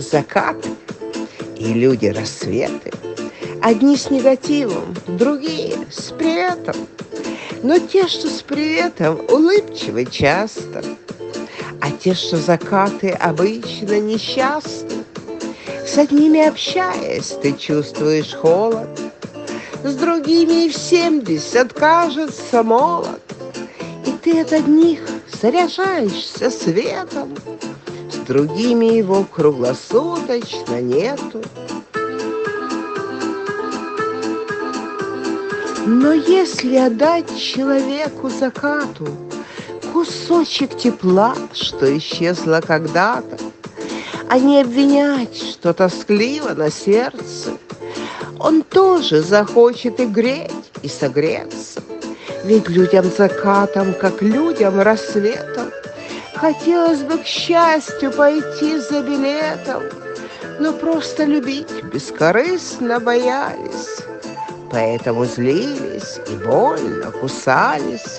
закаты и люди рассветы. Одни с негативом, другие с приветом. Но те, что с приветом, улыбчивы часто, а те, что закаты, обычно несчастны. С одними общаясь, ты чувствуешь холод, с другими и в 70 кажется молод. И ты от одних заряжаешься светом, с другими его круглосуточно нету. Но если отдать человеку закату кусочек тепла, что исчезло когда-то, а не обвинять, что тоскливо на сердце, он тоже захочет и греть, и согреться. Ведь людям закатом, как людям рассветом, хотелось бы к счастью пойти за билетом, но просто любить бескорыстно боялись, поэтому злились и больно кусались.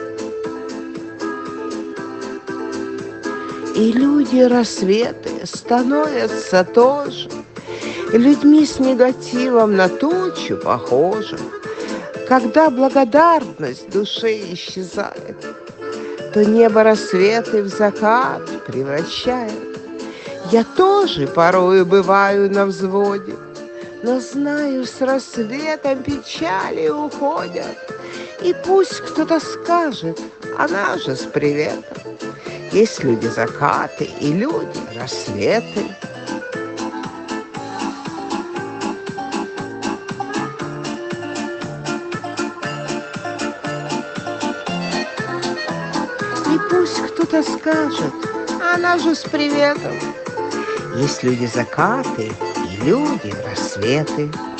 И люди рассветы становятся тоже людьми с негативом на тучу похожим. Когда благодарность души исчезает, то небо рассветы в закат превращает. Я тоже порою бываю на взводе, но знаю, с рассветом печали уходят. И пусть кто-то скажет, она же с приветом. Есть люди закаты и люди рассветы. И пусть кто-то скажет, она же с приветом. Есть люди закаты и люди рассветы.